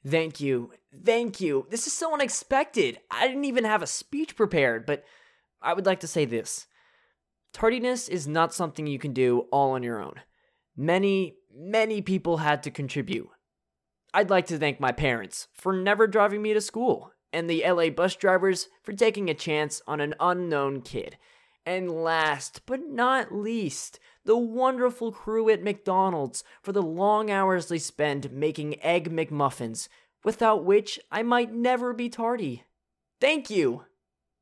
Thank you. Thank you. This is so unexpected. I didn't even have a speech prepared, but I would like to say this. Tardiness is not something you can do all on your own. Many people had to contribute. I'd like to thank my parents for never driving me to school, and the LA bus drivers for taking a chance on an unknown kid. And last but not least, the wonderful crew at McDonald's for the long hours they spend making Egg McMuffins, without which I might never be tardy. Thank you!